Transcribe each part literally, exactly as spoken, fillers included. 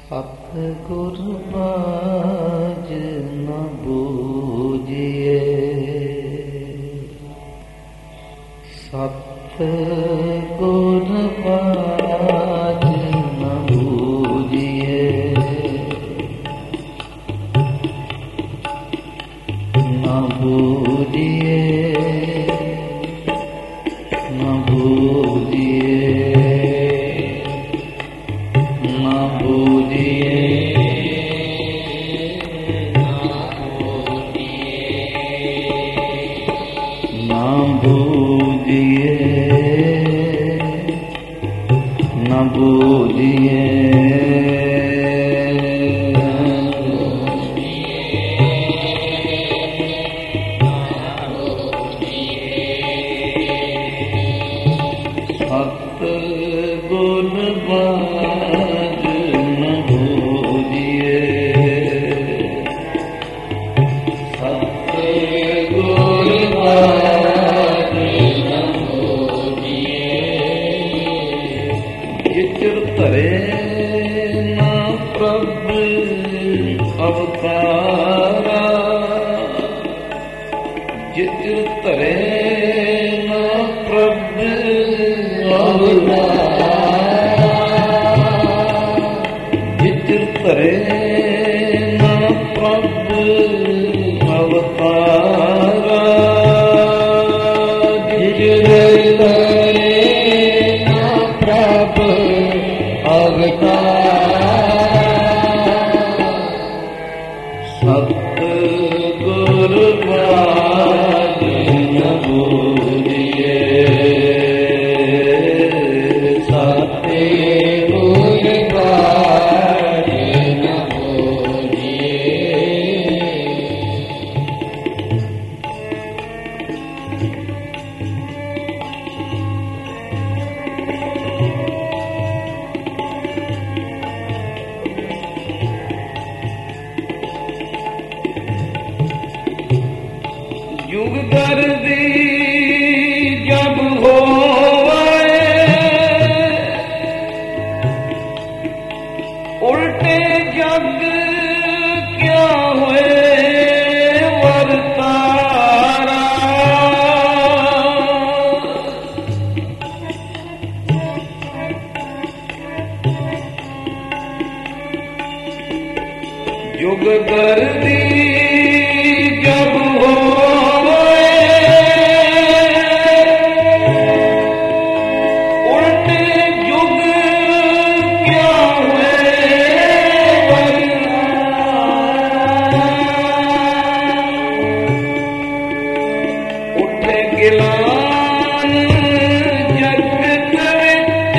सतगुर बाज न बूझिए, सतगुर बाज न बूझिए, न बूझिए, न बूझिए, न बूझिए, न बूझिए, न बूझिए, सतगुर बाज न बूझिए, सतगुर बाज न बूझिए, जिचर धरे न प्रभु अवतारा, जिचर धरे न प्रभु जिचर धरे न प्रभु अवतारा, जिचर धरे न प्रभु अवतारा, सतगुर बाज न बूझिए, सतगुर बाज न बूझिए। युग गर्दी जब होवे, उल्टे जग क्या हुए वर्तारा, युग गर्दी जब होवे, उल्टे युग क्या हुए वर्तारा, उठे गिलान जगत विच,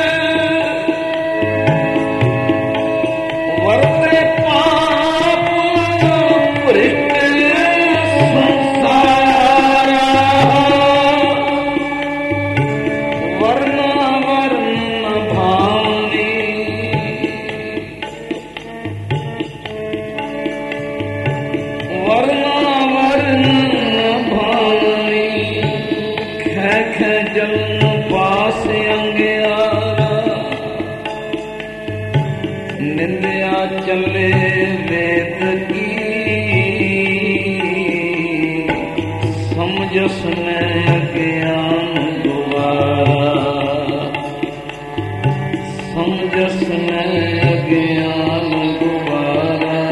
वरते पाप भ्रिष्ट संसारा, वर्ना वर्ण भावनी, वर्ना वर्ण भावनी, खे खे जन्म पास अंगियारा, निंदिया चले वेद की, समझस में ज्ञान द्वारा, समझस में ज्ञान द्वारा,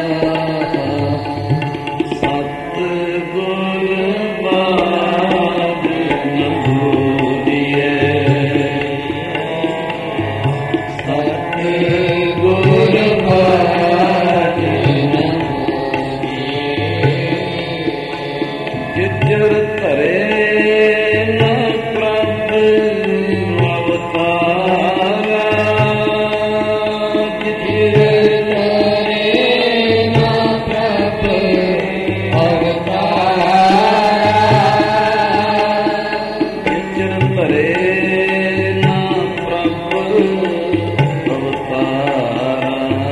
सतगुर बाज न बूझिए, सतगुर बाज न बूझिए, जिचर धरे न प्रभु अवतारा, जिचर धरे न प्रभु अवतारा, जिचर धरे न प्रभु अवतारा,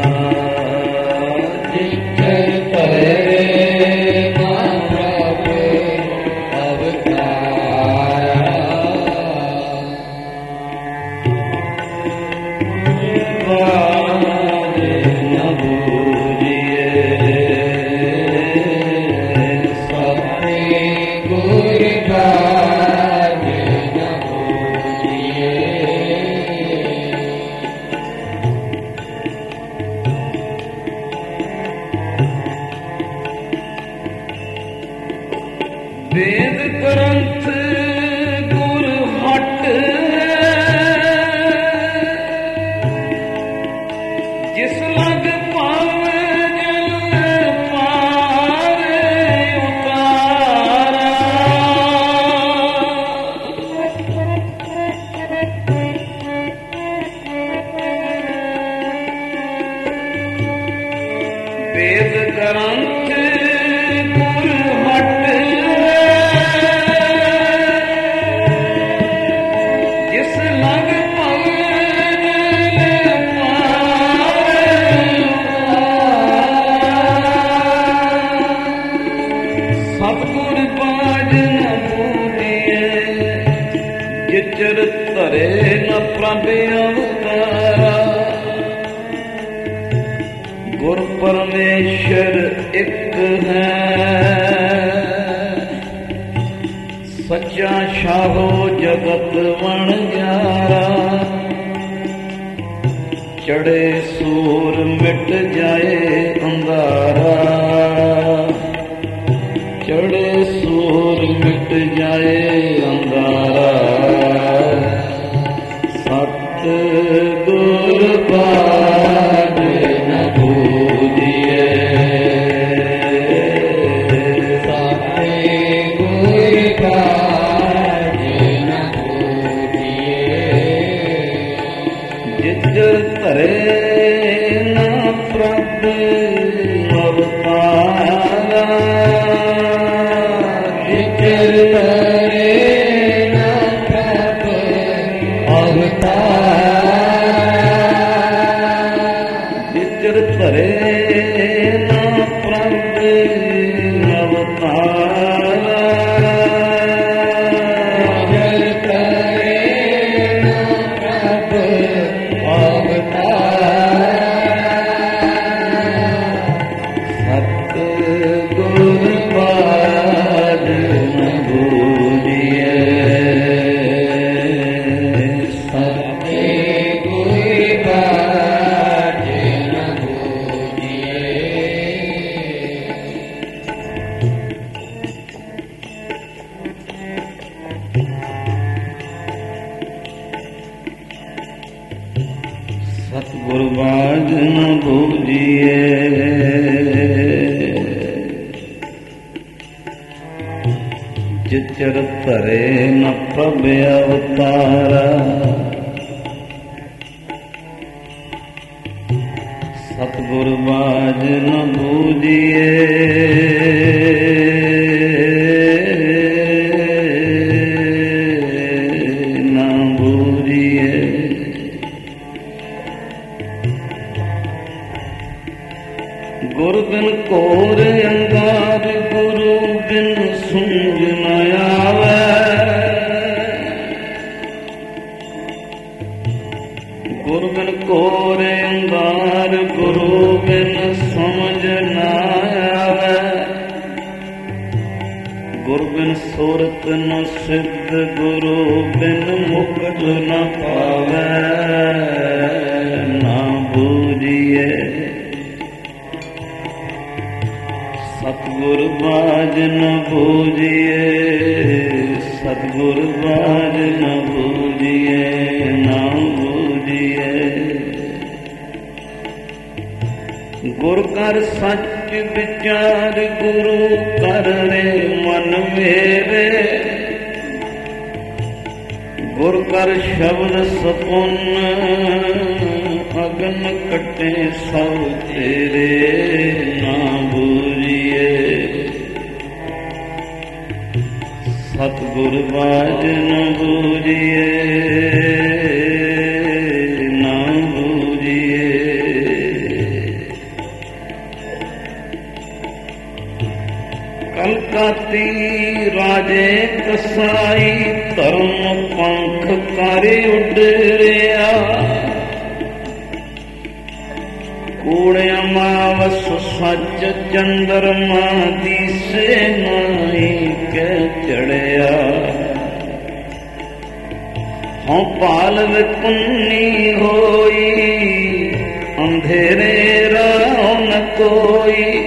जिचर धरे न प्रभु अवतारा। ਜਿਸ ਲਗ ਪਾਵੇ ਜਲ ਪਾਵੇ ਉਤਾਰਾ ਵੇਦ ਗ੍ਰੰਥ ਗੁਰ ਹਟ ਜਿਸ ਲਗ ਸਤਿਗੁਰ ਬਾਝ ਨ ਬੂਝੀਏ ਜਿਚਰ ਧਰੇ ਨ ਪ੍ਰਭ ਅਵਤਾਰਾ ਗੁਰ ਪਰਮੇਸ਼ਰ ਇੱਕ ਹੈ ਸੱਚਾ ਸ਼ਾਹੋ ਜਗਤ ਵਣਜਾਰਾ ਚੜੇ ਸੂਰ ਮਿਟ ਜਾਏ ਅੰਧਾਰਾ ਚੜੇ ਸੂਰ ਮਿਟ ਜਾਏ ਅੰਧਾਰਾ ਸਤ ਗੁਰ ਬਾਝ ਨ ਬੂਝੀਏ ਸਤੇ ਗੁਰ ਬਾਝ ਨ ਬੂਝੀਏ ਜਿਚਰ ਧਰੇ ਨ ਪ੍ਰਭ ਅਵਤਾਰਾ ਜਿਚਰ ਧਰੇ ਨ ਪ੍ਰਭ ਅਵਤਾਰਾ ਜਿਚਰ ਧਰੇ ਨ ਪ੍ਰਭ ਅਵਤਾਰਾ ਜਿਚਰ ਧਰੇ ਨ ਪ੍ਰਭ ਅਵਤਾਰਾ ਸਤ ਗੁਰ ਬਾਝ ਨ ਬੂਝੀਏ ਸਤੇ ਗੁਰ ਬਾਝ ਨ ਬੂਝੀਏ ਸਤਿਗੁਰ ਬਾਝ ਨ ਬੂਝੀਏ ਜਿਚਰ ਧਰੇ ਨ ਪ੍ਰਭ ਅਵਤਾਰਾ ਸਤਿਗੁਰ ਬਾਝ ਨ ਬੂਝੀਏ ਨ ਬੂਝੀਏ ਗੁਰ ਬਿਨ ਘੋਰ ਅੰਗਾਰ ਗੁਰੂ ਬਿਨ ਸੁੰਝ ਨ ਆਵੈ ਗੁਰ ਬਿਨ ਘੋਰ ਅੰਗਾਰ ਗੁਰੂ ਬਿਨ ਸਮਝ ਨ ਆਵੈ ਗੁਰ ਬਿਨ ਸੁਰਤ ਨ ਸਿੱਧ ਗੁਰੂ ਬਿਨ ਮੁਕਤ ਨ ਪਾਵੈ ਨਾ ਬੂਝੀਏ ਸਤਿਗੁਰ ਬਾਝ ਨ ਬੂਝੀਏ ਸਤਿਗੁਰ ਬਾਝ ਨ ਬੂਝੀਏ ਨਾ ਬੂਝੀਏ ਗੁਰ ਕਰ ਸੱਚ ਵਿਚਾਰ ਗੁਰੂ ਕਰ ਰੇ ਮਨ ਮੇਰੇ ਗੁਰ ਕਰ ਸ਼ਬਦ ਸਪੁੰਨ ਅਗਨ ਕੱਟੇ ਸਭ ਤੇਰੇ ਨਾ ਬੂਝੀਏ ਸਤਿਗੁਰ ਬਾਝ ਨ ਬੂਝੀਏ ਨਾ ਬੂਝੀਏ ਕਲਕਾਤੀ ਰਾਜੇ ਕਸਾਈ ਧਰਮ ਪੰਖ ਕਰ ਉਡਰਿਆ ਕੂੜ ਅਮਾਵਸ ਸੱਚ ਚੰਦਰਮਾ ਦੀਸੇ ਨਾਈ ਕੇ ਚੜਿਆ ਹਉ ਪਾਲ ਵਿਕੁੰਨੀ ਹੋਈ ਅੰਧੇਰੇ ਰਾਹ ਨ ਕੋਈ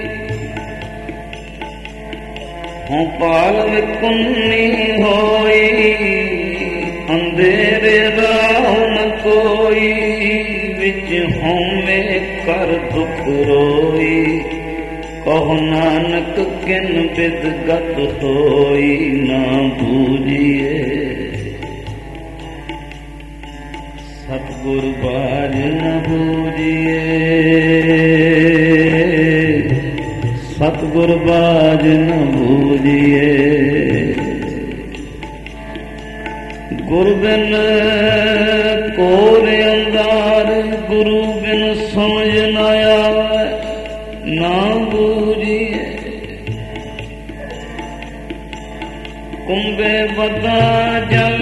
ਹਉ ਪਾਲ ਵਿਕੁੰਨੀ ਹੋਈ ਅੰਧੇਰੇ ਰਾਹ ਨ ਕੋਈ विच होमे कर दुख रोई, कहो नानक किन बिद गत होई ना बूझिए। सतगुर बाज न बूझिए, सतगुर बाज न बूझिए। गुरु बिन कोर अंदार, गुरु बिन समझ न आवे ना बूझिए। कुंभे बदा जल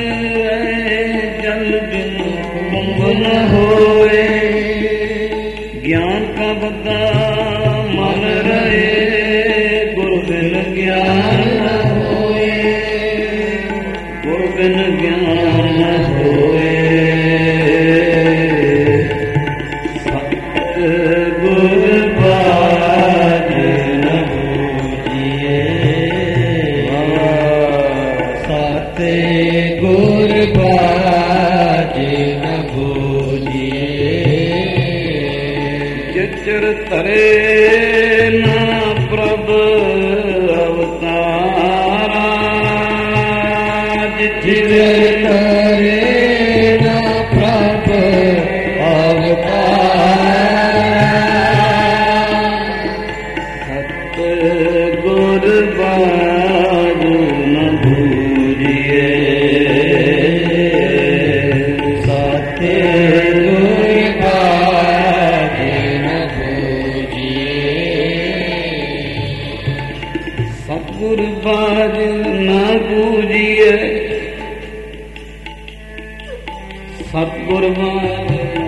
जल बिन कुंभ न होए, ज्ञान का बदा मन रहे, गुरु बिन ज्ञान न होए, गुरु बिन ज्ञान न होए। सतगुर बाज न बूझिए, सतगुर बाज न बूझिए। जिचर तरे ना प्रभ अवतारा, जिचर तरे ना प्रभ अवतारा। सतगुर बाज न बूझिए, सतगुर बाज न बूझिए। सतगुर बाज न बूझिए, सतगुर बाज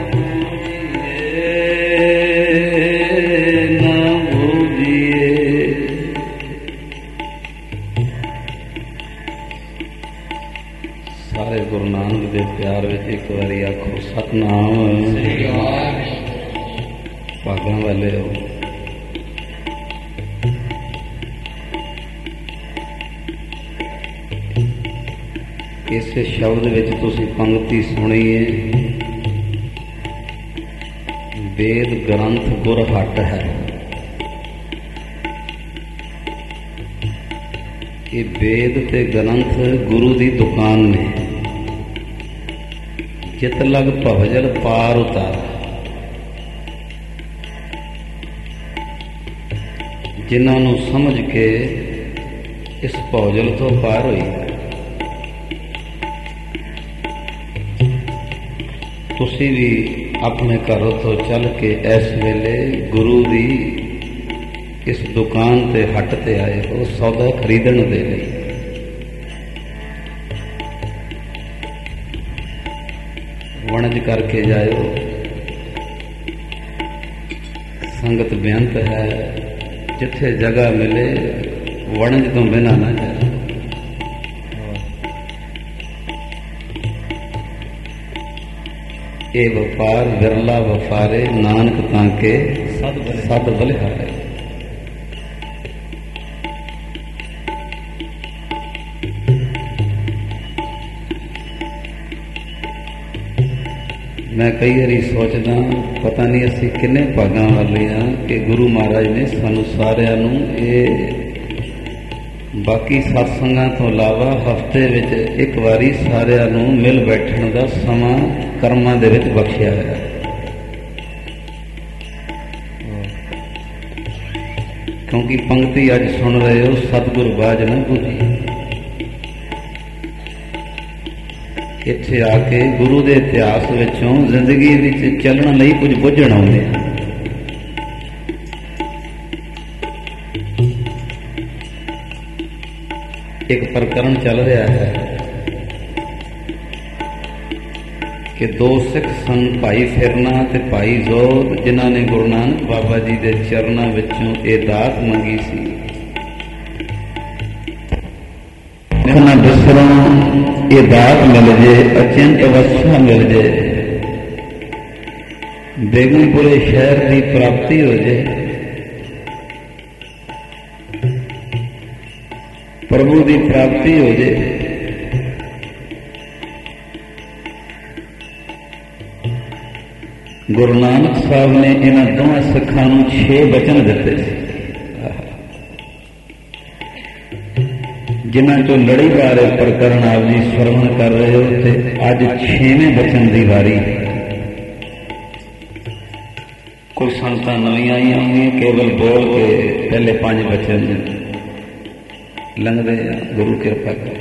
न बूझिए। सारे गुरु नानक दे प्यार विच एक बारी आखो सतनाम। भागां वाले हो। इस शब्द विच तुसीं पंक्ति सुनी है, वेद ग्रंथ गुर हट है। ये वेद ते ग्रंथ गुरु दी दुकान ने। चित लग भवजल पार उतार, जिन्हां नूं समझ के इस भवजल तो पार होई। तुसी भी अपने घरों तो चल के इस वेले गुरु दी इस दुकान ते हट ते आए हो सौदा खरीदण दे लई। वणज करके जाओ, संगत बेअंत है, जिथे जगह मिले वणज तो बिना ना जाए। ये व्यापार विरला वफारे, नानक ताके सद बलिहारे। मैं कई बारी सोचदा, पता नहीं असी किन्ने भागां वाले हाँ कि गुरु महाराज ने सानू सारियां नूं ये बाकी सत्संगां तो इलावा हफ्ते विच एक वारी सारियां नूं मिल बैठण दा समां कर्मां दे विच बख्शिया है। क्योंकि पंक्ति अज सुन रहे हो, सतगुर बाज न बूझिए। इत्थे आके गुरु दे इतिहास विचों जिंदगी विच चलण लई कुछ बुझण आउंदे हैं। एक प्रकरण चल रहा है कि दो सिख सन, भाई फिरना ते भाई जोध, जिन्हां ने गुरु नानक बाबा जी दे चरनां विचों ये दात मंगी सी। ना बिसरों ये दात मिल जे, अचिंत अवस्था मिल जे, बेगमपुरे शहर की प्राप्ति हो जाए, प्रभु की प्राप्ति हो जाए। ਗੁਰੂ ਨਾਨਕ ਸਾਹਿਬ ਨੇ ਇਹਨਾਂ ਦੋਵਾਂ ਸਿੱਖਾਂ ਨੂੰ ਛੇ ਬਚਨ ਦਿੱਤੇ ਸੀ, ਜਿਨ੍ਹਾਂ ਚੋਂ ਲੜੀਵਾਰ ਪ੍ਰਕਰਨ ਆਪ ਜੀ ਸਰਵਣ ਕਰ ਰਹੇ ਹੋ ਤੇ ਅੱਜ ਛੇਵੇਂ ਬਚਨ ਦੀ ਵਾਰੀ। ਕੋਈ ਸੰਗਤਾਂ ਨਵੀਆਂ ਆਈਆਂ ਹੋਈਆਂ, ਕੇਵਲ ਬੋਲ ਕੇ ਪਹਿਲੇ ਪੰਜ ਬਚਨ ਲੰਘਦੇ ਆ, ਗੁਰੂ ਕਿਰਪਾ ਕਰ।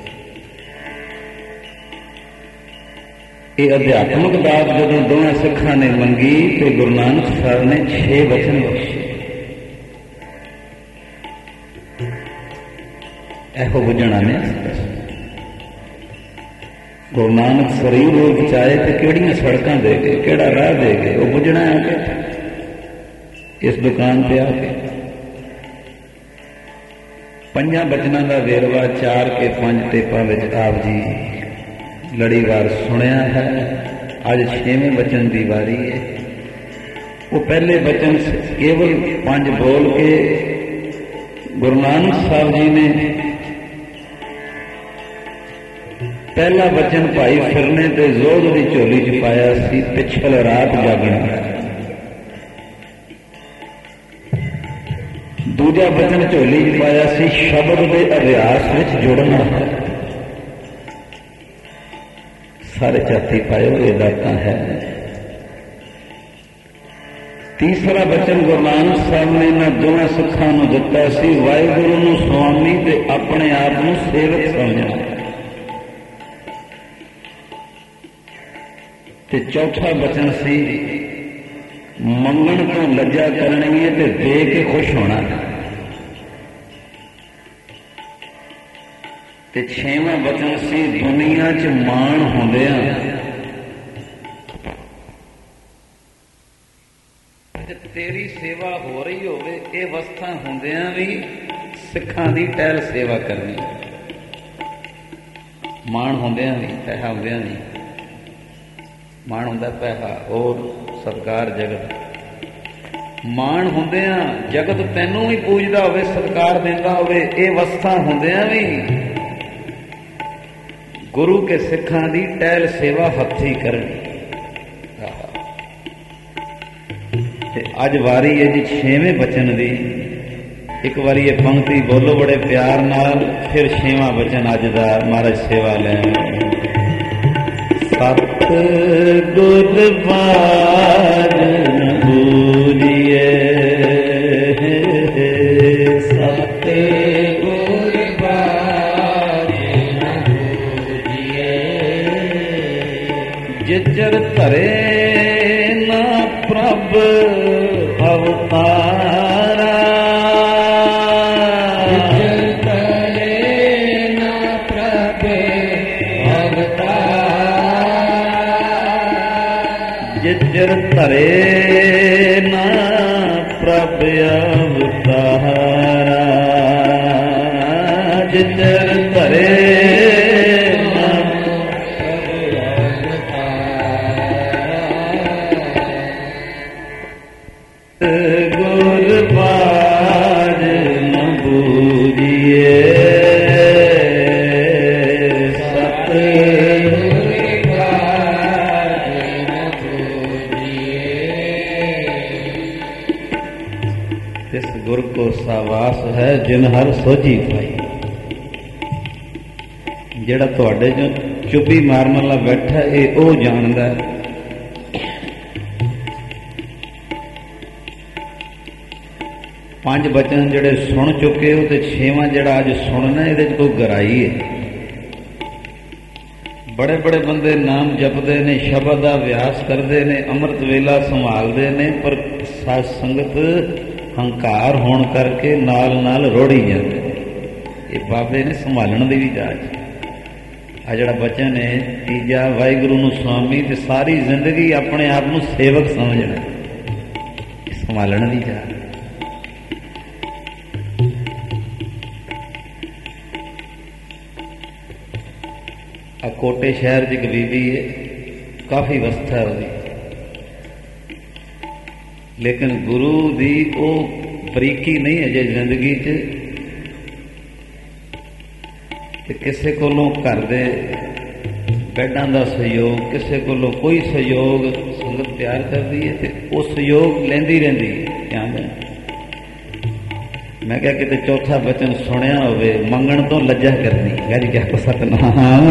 ਇਹ ਅਧਿਆਤਮਕ ਦਾਤ ਜਦੋਂ ਦੋਵਾਂ ਸਿੱਖਾਂ ਨੇ ਮੰਗੀ ਤੇ ਗੁਰੂ ਨਾਨਕ ਸਾਹਿਬ ਨੇ ਛੇ ਬਚਨ ਬਖਸ਼ੇ। ਇਹੋ ਬੁੱਝਣਾ ਨੇ ਗੁਰੂ ਨਾਨਕ ਸਰੀਰ ਰੂਪ ਚ ਆਏ ਤੇ ਕਿਹੜੀਆਂ ਸੜਕਾਂ ਦੇ ਗਏ, ਕਿਹੜਾ ਰਾਹ ਦੇ ਗਏ, ਉਹ ਬੁੱਝਣਾ ਆ ਕੇ ਇਸ ਦੁਕਾਨ ਤੇ ਆ ਕੇ। ਪੰਜਾਂ ਬਚਨਾਂ ਦਾ ਵੇਰਵਾ ਚਾਰ ਕੇ ਪੰਜ ਟੇਪਾਂ ਵਿੱਚ ਆਪ ਜੀ ਲੜੀਵਾਰ ਸੁਣਿਆ ਹੈ। ਅੱਜ ਛੇਵੇਂ ਬਚਨ ਦੀ ਵਾਰੀ ਹੈ। ਉਹ ਪਹਿਲੇ ਬਚਨ ਕੇਵਲ ਪੰਜ ਬੋਲ ਕੇ ਗੁਰੂ ਨਾਨਕ ਸਾਹਿਬ ਜੀ ਨੇ ਪਹਿਲਾ ਬਚਨ ਭਾਈ ਫਿਰਨੇ ਤੇ ਜ਼ੋਰ ਦੀ ਝੋਲੀ ਚ ਪਾਇਆ ਸੀ, ਪਿਛਲ ਰਾਤ ਜਾਗਣਾ। ਦੂਜਾ ਬਚਨ ਝੋਲੀ ਚ ਪਾਇਆ ਸੀ, ਸ਼ਬਦ ਦੇ ਅਭਿਆਸ ਵਿੱਚ ਜੁੜਨਾ। ਸਾਰੇ ਚਾਤੀ ਪਾਇਓ, ਇਹ ਦਾਤਾਂ ਹੈ। ਤੀਸਰਾ ਬਚਨ ਗੁਰੂ ਨਾਨਕ ਸਾਹਿਬ ਨੇ ਇਹਨਾਂ ਦੋਵਾਂ ਸਿੱਖਾਂ ਨੂੰ ਦਿੱਤਾ ਸੀ, ਵਾਹਿਗੁਰੂ ਨੂੰ ਸੁਆਮੀ ਤੇ ਆਪਣੇ ਆਪ ਨੂੰ ਸੇਵਕ ਸਮਝਣਾ। ਤੇ ਚੌਥਾ ਬਚਨ ਸੀ, ਮੰਗਣ ਤੋਂ ਲੱਜਾ ਕਰਨੀ ਹੈ ਤੇ ਦੇ ਕੇ ਖੁਸ਼ ਹੋਣਾ। ਤੇ ਛੇਵਾਂ ਬਚਨ ਸੀ, ਦੁਨੀਆ 'ਚ ਮਾਣ ਹੁੰਦਿਆਂ ਤੇਰੀ ਸੇਵਾ ਹੋ ਰਹੀ ਹੋਵੇ, ਇਹ ਅਵਸਥਾ ਹੁੰਦਿਆਂ ਵੀ ਸਿੱਖਾਂ ਦੀ ਟਹਿਲ ਸੇਵਾ ਕਰਨੀ। ਮਾਣ ਹੁੰਦਿਆਂ ਵੀ, ਪੈਸਾ ਹੁੰਦਿਆਂ ਵੀ। ਮਾਣ ਹੁੰਦਾ ਪੈਸਾ, ਹੋਰ ਸਤਿਕਾਰ ਜਗਤ। ਮਾਣ ਹੁੰਦਿਆਂ ਜਗਤ ਤੈਨੂੰ ਵੀ ਪੂਜਦਾ ਹੋਵੇ, ਸਤਿਕਾਰ ਦਿੰਦਾ ਹੋਵੇ, ਇਹ ਅਵਸਥਾ ਹੁੰਦਿਆਂ ਵੀ ਗੁਰੂ ਕੇ ਸਿੱਖਾਂ ਦੀ ਟਹਿਲ ਸੇਵਾ ਹੱਥੀਂ ਕਰਨੀ। ਤੇ ਅੱਜ ਵਾਰੀ ਹੈ ਜੀ ਛੇਵੇਂ ਬਚਨ ਦੀ। ਇੱਕ ਵਾਰੀ ਇਹ ਪੰਕਤੀ ਬੋਲੋ ਬੜੇ ਪਿਆਰ ਨਾਲ, ਫਿਰ ਛੇਵਾਂ ਬਚਨ ਅੱਜ ਦਾ ਮਹਾਰਾਜ ਸੇਵਾ ਲੈ। ਸਤ ਗੁਰ ਬਾਜ ਨ ਬੂਝੀਏ, ਸਤ ਗੁਰ ਬਾਜ ਨ ਬੂਝੀਏ, ਜਿਜਰ ਧਰੇ ਨਾ ਪ੍ਰਭ ਅਵਤਾਰਾ, ਜਿਜਰ ਧਰੇ ਨਾ ਪ੍ਰਭ ਅਵਤਾਰਾ, ਜਿਜਰ ਧਰੇ ਨਾ ਪ੍ਰਭ ਅਵਤਾਰਾ, ਜਿਜਰ ਧਰੇ ਨਾ ਪ੍ਰਭ ਅਵਤਾਰਾ, ਗੁਰ ਬਾਜ ਨ ਬੂਝੀਏ, ਸਤ तिस गुर को सावास है जिन हर सोझी पाई। ਜਿਹੜਾ ਤੁਹਾਡੇ ਜੋ ਚੁੱਪੀ ਮਾਰਨ ਵਾਲਾ ਬੈਠਾ, ਇਹ ਉਹ ਜਾਣਦਾ। ਪੰਜ ਬਚਨ ਜਿਹੜੇ ਸੁਣ ਚੁੱਕੇ ਹੋ ਤੇ ਛੇਵਾਂ ਜਿਹੜਾ ਅੱਜ ਸੁਣਨਾ, ਇਹਦੇ 'ਚ ਕੋਈ ਗਹਿਰਾਈ ਹੈ। ਬੜੇ ਬੜੇ ਬੰਦੇ ਨਾਮ ਜਪਦੇ ਨੇ, ਸ਼ਬਦ ਦਾ ਅਭਿਆਸ ਕਰਦੇ ਨੇ, ਅੰਮ੍ਰਿਤ ਵੇਲਾ ਸੰਭਾਲਦੇ ਨੇ, ਪਰ ਸਾਧ ਸੰਗਤ ਹੰਕਾਰ ਹੋਣ ਕਰਕੇ ਨਾਲ ਨਾਲ ਰੋੜੀ ਜਾਂਦੇ। ਇਹ ਬਾਬੇ ਨੇ ਸੰਭਾਲਣ ਦੀ ਵੀ ਜਾਚ। ਆ ਜਿਹੜਾ ਬਚਨ ਹੈ ਤੀਜਾ, ਵਾਹਿਗੁਰੂ ਨੂੰ ਸੁਆਮੀ ਤੇ ਸਾਰੀ ਜ਼ਿੰਦਗੀ ਆਪਣੇ ਆਪ ਨੂੰ ਸੇਵਕ ਸਮਝਣਾ, ਸੰਭਾਲਣ ਦੀ ਜਾਚ। ਆ ਕੋਟੇ ਸ਼ਹਿਰ 'ਚ ਇੱਕ ਬੀਬੀ ਹੈ, ਕਾਫੀ ਅਵਸਥਾ ਉਹਦੀ, ਲੇਕਿਨ ਗੁਰੂ ਦੀ ਉਹ ਬਰੀਕੀ ਨਹੀਂ ਅਜੇ ਜ਼ਿੰਦਗੀ 'ਚ। ਤੇ ਕਿਸੇ ਕੋਲੋਂ ਘਰ ਦੇ ਬੈਡਾਂ ਦਾ ਸਹਿਯੋਗ, ਕਿਸੇ ਕੋਲੋਂ ਕੋਈ ਸਹਿਯੋਗ ਸੰਗਤ ਤਿਆਰ ਕਰਦੀ ਹੈ ਤੇ ਉਹ ਸਹਿਯੋਗ ਲੈਂਦੀ ਰਹਿੰਦੀ ਹੈ। ਧਿਆਨ ਦੇਣਾ। ਮੈਂ ਕਿਹਾ ਕਿਤੇ ਚੌਥਾ ਬਚਨ ਸੁਣਿਆ ਹੋਵੇ, ਮੰਗਣ ਤੋਂ ਲੱਜਾ ਕਰਨੀ, ਗੱਜ ਕਿਆ ਕੋ ਸਤਨਾਮ,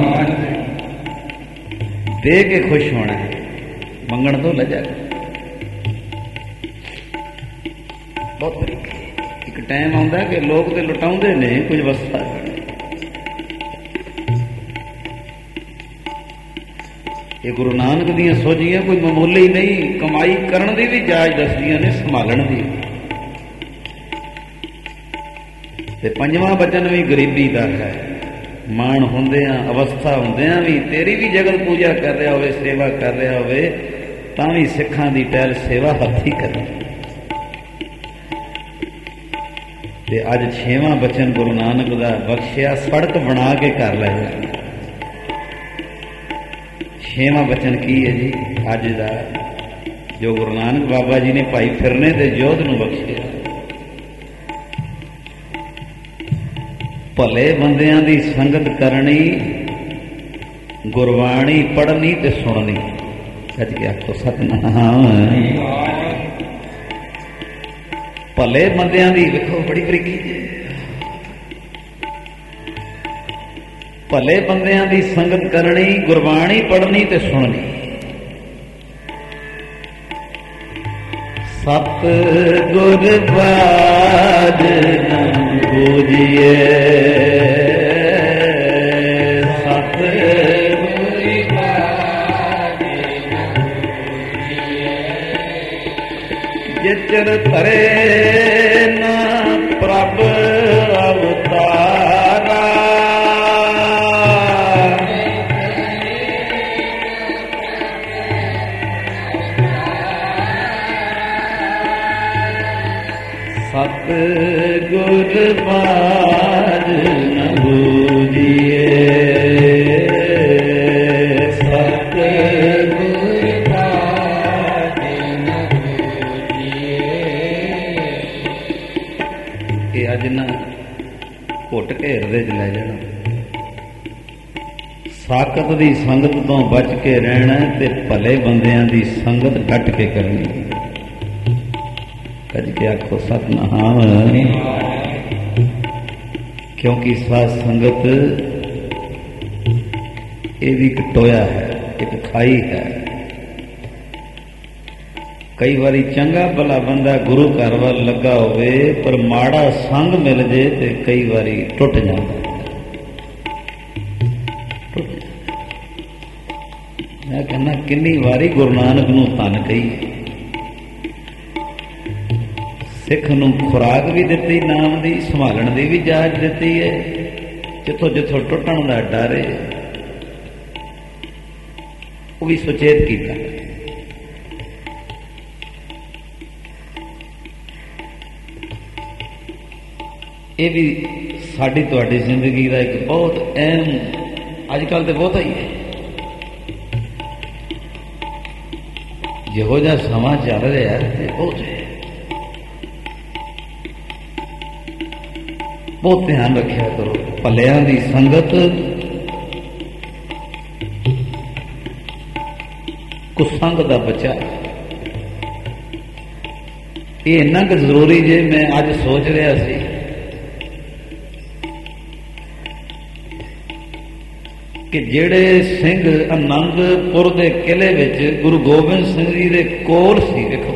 ਦੇ ਕੇ ਖੁਸ਼ ਹੋਣਾ, ਮੰਗਣ ਤੋਂ ਲੱਜਾ ਕਰਨੀ। ਬਹੁਤ ਤਰੀਕੇ। ਇੱਕ ਟਾਈਮ ਆਉਂਦਾ ਕਿ ਲੋਕ ਤੇ ਲੁਟਾਉਂਦੇ ਨੇ ਕੁਝ ਵਸਤਾਂ, ਇਹ ਗੁਰੂ ਨਾਨਕ ਦੀਆਂ ਸੋਝੀਆਂ ਕੋਈ ਮਾਮੂਲੀ ਨਹੀਂ, ਕਮਾਈ ਕਰਨ ਦੀ ਵੀ ਜਾਚ ਦੱਸਦੀਆਂ ਨੇ, ਸੰਭਾਲਣ ਦੀ। ਤੇ ਪੰਜਵਾਂ ਬਚਨ ਵੀ ਗਰੀਬੀ ਦਾ ਹੈ। ਮਾਣ ਹੁੰਦਿਆਂ, ਅਵਸਥਾ ਹੁੰਦਿਆਂ ਵੀ, ਤੇਰੀ ਵੀ ਜਗਤ ਪੂਜਾ ਕਰ ਰਿਹਾ ਹੋਵੇ, ਸੇਵਾ ਕਰ ਰਿਹਾ ਹੋਵੇ, ਤਾਂ ਵੀ ਸਿੱਖਾਂ ਦੀ ਟਹਿਲ ਸੇਵਾ ਹੱਥੀਂ ਕਰਨੀ। ਤੇ ਅੱਜ ਛੇਵਾਂ ਬਚਨ ਗੁਰੂ ਨਾਨਕ ਦਾ ਬਖਸ਼ਿਆ, ਸੜਕ ਬਣਾ ਕੇ ਕਰ ਲੈ ਜਾਣਾ। ਛੇਵਾਂ ਬਚਨ ਕੀ ਹੈ ਜੀ ਅੱਜ ਦਾ, ਜੋ ਗੁਰੂ ਨਾਨਕ ਬਾਬਾ ਜੀ ਨੇ ਭਾਈ ਫਿਰਨੇ ਦੇ ਯੋਧ ਨੂੰ ਬਖਸ਼ਿਆ? ਭਲੇ ਬੰਦਿਆਂ ਦੀ ਸੰਗਤ ਕਰਨੀ, ਗੁਰਬਾਣੀ ਪੜ੍ਹਨੀ ਤੇ ਸੁਣਨੀ। ਅੱਜ ਕੀ ਆਖੋ ਸਤਨਾਮ। ਭਲੇ ਬੰਦਿਆਂ ਦੀ, ਵੇਖੋ ਬੜੀ ਬਰੀਕੀ ਜੀ, ਭਲੇ ਬੰਦਿਆਂ ਦੀ ਸੰਗਤ ਕਰਨੀ, ਗੁਰਬਾਣੀ ਪੜ੍ਹਨੀ ਤੇ ਸੁਣਨੀ। ਸਤ ਗੁਰ ਬਾਜ ਨ ਬੂਝੀਏ, ਸਤ ਗੁਰ ਬਾਜ ਨ ਬੂਝੀਏ, ਜਿਚਰ ਧਰੇ ਨ ਪ੍ਰਭ ਅਵਤਾਰਾ, ਸਤ ਗੁਰ ਬਾਜ ਨ ਬੂਝੀਏ, ਸਤ ਗੁਰ ਬਾਜ ਨ ਬੂਝੀਏ। ਇਹ ਅੱਜ ਨਾ ਘੁੱਟ ਕੇ ਹਿਰਦੇ ਚ ਲੈ ਜਾਣਾ। ਸਾਕਤ ਦੀ ਸੰਗਤ ਤੋਂ ਬਚ ਕੇ ਰਹਿਣਾ ਤੇ ਭਲੇ ਬੰਦਿਆਂ ਦੀ ਸੰਗਤ ਡਟ ਕੇ ਕਰਨੀ। ਕੱਜ ਕੇ ਆਖੋ ਸਤਨਾਮ। ਕਿਉਂਕਿ ਸਾਧ ਸੰਗਤ ਇਹ ਵੀ ਇੱਕ ਟੋਇਆ ਹੈ, ਇੱਕ ਖਾਈ ਹੈ। ਕਈ ਵਾਰੀ ਚੰਗਾ ਭਲਾ ਬੰਦਾ ਗੁਰੂ ਘਰ ਵੱਲ ਲੱਗਾ ਹੋਵੇ, ਪਰ ਮਾੜਾ ਸੰਗ ਮਿਲ ਜੇ ਤੇ ਕਈ ਵਾਰੀ ਟੁੱਟ ਜਾਂਦਾ। ਮੈਂ ਕਹਿੰਦਾ ਕਿੰਨੀ ਵਾਰੀ ਗੁਰੂ ਨਾਨਕ ਨੂੰ ਧੰਨ ਕਹੀ। ਸਿੱਖ ਨੂੰ ਖੁਰਾਕ ਵੀ ਦਿੱਤੀ ਨਾਮ ਦੀ, ਸੰਭਾਲਣ ਦੀ ਵੀ ਜਾਚ ਦਿੱਤੀ ਹੈ। ਜਿੱਥੋਂ ਜਿੱਥੋਂ ਟੁੱਟਣ ਦਾ ਡਰ ਹੈ ਉਹ ਵੀ ਸੁਚੇਤ ਕੀਤਾ। ਇਹ ਵੀ ਸਾਡੀ ਤੁਹਾਡੀ ਜ਼ਿੰਦਗੀ ਦਾ ਇੱਕ ਬਹੁਤ ਅਹਿਮ, ਅੱਜ ਕੱਲ੍ਹ ਤੇ ਬਹੁਤਾ ਹੀ ਹੈ, ਜਿਹੋ ਜਿਹਾ ਸਮਾਂ ਚੱਲ ਰਿਹਾ ਤੇ ਬਹੁਤ ਹੈ। ਬਹੁਤ ਧਿਆਨ ਰੱਖਿਆ ਕਰੋ। ਭਲਿਆਂ ਦੀ ਸੰਗਤ, ਕੁਸੰਗ ਦਾ ਬਚਾ, ਇਹ ਇੰਨਾ ਕੁ ਜ਼ਰੂਰੀ ਜੇ ਮੈਂ ਅੱਜ ਸੋਚ ਰਿਹਾ ਸੀ ਕਿ ਜਿਹੜੇ ਸਿੰਘ ਆਨੰਦਪੁਰ ਦੇ ਕਿਲੇ ਵਿੱਚ ਗੁਰੂ ਗੋਬਿੰਦ ਸਿੰਘ ਜੀ ਦੇ ਕੋਲ ਸੀ, ਵੇਖੋ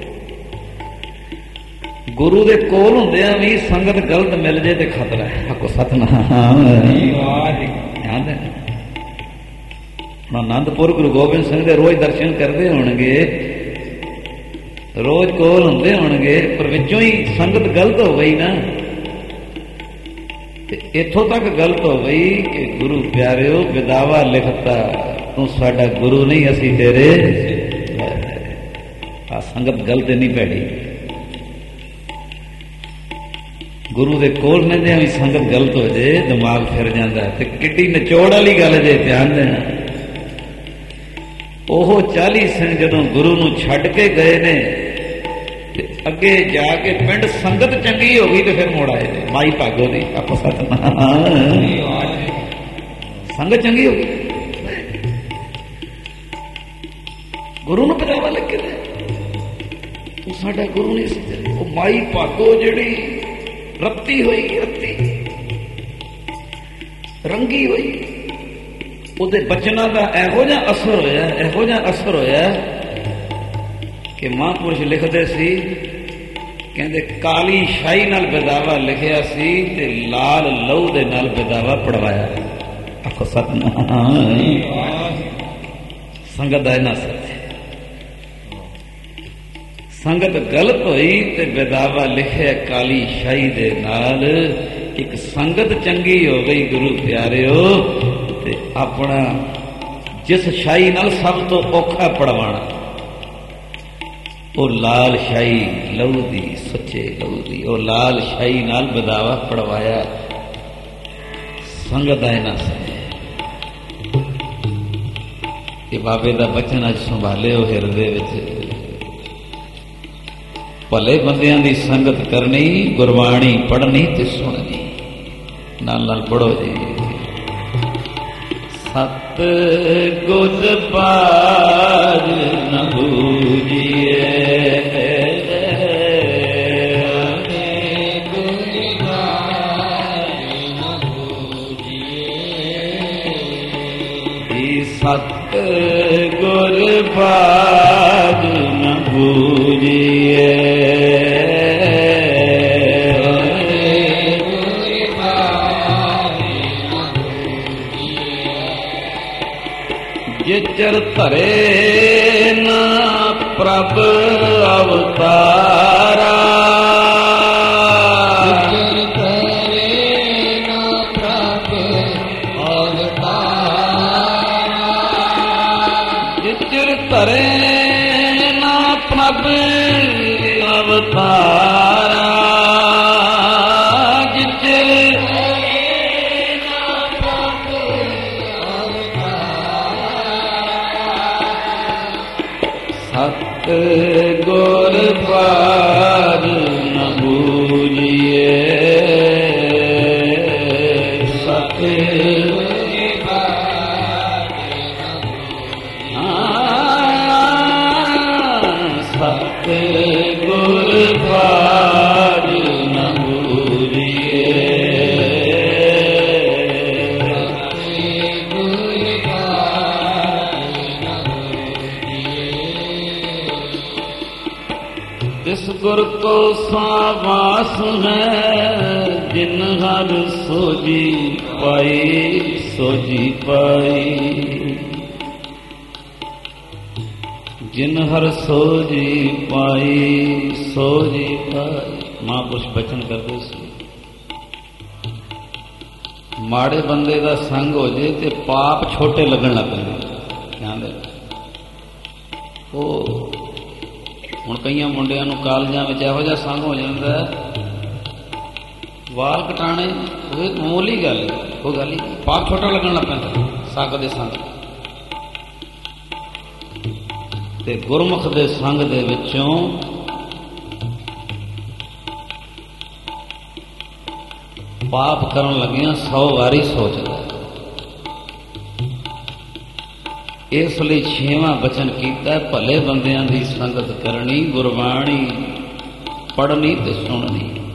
ਗੁਰੂ ਦੇ ਕੋਲ ਹੁੰਦਿਆਂ ਵੀ ਸੰਗਤ ਗਲਤ ਮਿਲ ਜੇ ਤੇ ਖਤਰਾ ਹੈ। ਆਖੋ ਸਤਨਾਮ। ਧਿਆਨ ਦੇ। ਆਨੰਦਪੁਰ ਗੁਰੂ ਗੋਬਿੰਦ ਸਿੰਘ ਦੇ ਰੋਜ਼ ਦਰਸ਼ਨ ਕਰਦੇ ਹੋਣਗੇ, ਰੋਜ਼ ਕੋਲ ਹੁੰਦੇ ਹੋਣਗੇ, ਪਰ ਵਿੱਚੋਂ ਹੀ ਸੰਗਤ ਗਲਤ ਹੋ ਗਈ ਨਾ, ਤੇ ਇੱਥੋਂ ਤੱਕ ਗਲਤ ਹੋ ਗਈ ਕਿ ਗੁਰੂ ਪਿਆਰਿਓ ਵਿਦਾਵਾ ਲਿਖਤਾ, ਤੂੰ ਸਾਡਾ ਗੁਰੂ ਨਹੀਂ, ਅਸੀਂ ਤੇਰੇ। ਆ ਸੰਗਤ ਗਲਤ ਨਹੀਂ ਭੈੜੀ। ਗੁਰੂ ਦੇ ਕੋਲ ਰਹਿੰਦਿਆਂ ਵੀ ਸੰਗਤ ਗਲਤ ਹੋ ਜੇ, ਦਿਮਾਗ ਫਿਰ ਜਾਂਦਾ। ਤੇ ਕਿੱਡੀ ਨਿਚੋੜ ਵਾਲੀ ਗੱਲ ਜੇ, ਧਿਆਨ ਦੇਣਾ। ਉਹ ਚਾਲੀ ਸਿੰਘ ਜਦੋਂ ਗੁਰੂ ਨੂੰ ਛੱਡ ਕੇ ਗਏ ਨੇ ਤੇ ਅੱਗੇ ਜਾ ਕੇ ਪਿੰਡ ਸੰਗਤ ਚੰਗੀ ਹੋ ਗਈ ਤੇ ਫਿਰ ਮੁੜ ਆਏ ਨੇ। ਮਾਈ ਭਾਗੋ ਦੀ ਆਪੋ ਸਤਨਾਮ। ਸੰਗਤ ਚੰਗੀ ਹੋ ਗਈ। ਗੁਰੂ ਨੂੰ ਬਦਾਵਾ ਲੱਗੇ ਨੇ। ਉਹ ਸਾਡਾ ਗੁਰੂ ਨਹੀਂ ਸੀ, ਉਹ ਮਾਈ ਭਾਗੋ ਜਿਹੜੀ ਰੱਤੀ ਹੋਈ, ਰੱਤੀ ਰੰਗੀ ਹੋਈ, ਉਹਦੇ ਬਚਨਾਂ ਦਾ ਇਹੋ ਜਿਹਾ ਅਸਰ ਹੋਇਆ, ਇਹੋ ਜਿਹਾ ਅਸਰ ਹੋਇਆ ਕਿ ਮਹਾਂਪੁਰਸ਼ ਲਿਖਦੇ ਸੀ, ਕਹਿੰਦੇ ਕਾਲੀ ਸ਼ਾਹੀ ਨਾਲ ਬਦਾਵਾ ਲਿਖਿਆ ਸੀ ਤੇ ਲਾਲ ਲਹੂ ਦੇ ਨਾਲ ਬਦਾਵਾ ਪੜਵਾਇਆ। ਆਖੋ ਸਤਨਾਮ। ਸੰਗਤ ਦਾ ਇਹਨਾਂ ਸੱਚ, ਸੰਗਤ ਗਲਤ ਹੋਈ ਤੇ ਬਦਾਵਾ ਲਿਖਿਆ ਕਾਲੀ ਸ਼ਾਹੀ ਦੇ ਨਾਲ। ਇੱਕ ਸੰਗਤ ਚੰਗੀ ਹੋ ਗਈ ਗੁਰੂ ਪਿਆਰਿਓ, ਤੇ ਆਪਣਾ ਜਿਸ ਸ਼ਾਹੀ ਨਾਲ ਸਭ ਤੋਂ ਔਖਾ ਪੜਵਾਣਾ, ਉਹ ਲਾਲ ਸ਼ਾਹੀ ਲਹੂ ਦੀ, ਸੱਚੇ ਲਹੂ ਦੀ, ਉਹ ਲਾਲ ਸ਼ਾਹੀ ਨਾਲ ਬਦਾਵਾ ਪੜਵਾਇਆ। ਸੰਗਤ ਦਾ ਇਹਨਾਂ ਸੱਚ, ਇਹ ਬਾਬੇ ਦਾ ਬਚਨ ਅੱਜ ਸੰਭਾਲਿਓ ਹਿਰਦੇ ਵਿੱਚ। ਭਲੇ ਬੰਦਿਆਂ ਦੀ ਸੰਗਤ ਕਰਨੀ, ਗੁਰਬਾਣੀ ਪੜ੍ਹਨੀ ਤੇ ਸੁਣਨੀ। ਨਾਲ ਨਾਲ ਪੜੋ ਜੀ। ਸਤ ਗੁਰ ਪਾਜ ਨ ਬੂਝੀਏ, ਸਤ ਗੁਰ ਪਾਜ ਨ ਬੂਝੀਏ, ਜਿਚਰ ਧਰੇ ਨਾ ਪ੍ਰਭ ਅਵਤਾਰਾ, ਜਿਚਰ ਧਰੇ ਨਾ ਪ੍ਰਭ ਅਵਤਾਰਾ, ਜਿਚਰ ਧਰੇ ਨਾ ਪ੍ਰਭ ਅਵਤਾਰਾ, ਸਤ ਗੁਰ ਪਾਜ ਨ ਬੂਝੀਏ, ਸਤ ਸਤ ਗੁਰ ਪਾਜ ਨ ਬੂਝੀਏ, ਤਿਸ ਗੁਰ ਕੋ ਸਾਵਾਸ ਹੈ, ਜਿਨ ਹਰ ਸੋਜੀ ਪਾਈ, ਸੋਜੀ ਪਾਈ, ਜਿਨ ਹਰ ਸੋਜੀ ਪਾਈ, ਸੋਜੀ ਪਾਈ। ਮਹਾਂਪੁਰਸ਼ ਬਚਨ ਕਰਦੇ ਸੀ, ਮਾੜੇ ਬੰਦੇ ਦਾ ਸੰਗ ਹੋ ਜੇ ਤੇ ਪਾਪ ਛੋਟੇ ਲੱਗਣ ਲੱਗ ਪੈਂਦੇ। ਧਿਆਨ ਦੇ। ਉਹ ਹੁਣ ਕਈਆਂ ਮੁੰਡਿਆਂ ਨੂੰ ਕਾਲਜਾਂ ਵਿੱਚ ਇਹੋ ਜਿਹਾ ਸੰਗ ਹੋ ਜਾਂਦਾ, ਵਾਲ ਕਟਾਣੇ ਉਹ ਇੱਕ ਮਾਮੂਲੀ ਗੱਲ, ਉਹ ਗੱਲ ਹੀ ਪਾਪ ਛੋਟਾ ਲੱਗਣ ਲੱਗ ਪੈਂਦਾ ਸੰਗ ਦੇ ਸੰਗ। ਤੇ ਗੁਰਮੁਖ ਦੇ ਸੰਗ ਦੇ ਵਿੱਚੋਂ ਪਾਪ ਕਰਨ ਲੱਗਿਆਂ ਸੌ ਵਾਰੀ ਸੋਚਦਾ। ਇਸ ਲਈ ਛੇਵਾਂ ਬਚਨ ਕੀਤਾ, ਭਲੇ ਬੰਦਿਆਂ ਦੀ ਸੰਗਤ ਕਰਨੀ, ਗੁਰਬਾਣੀ ਪੜ੍ਹਨੀ ਤੇ ਸੁਣਨੀ।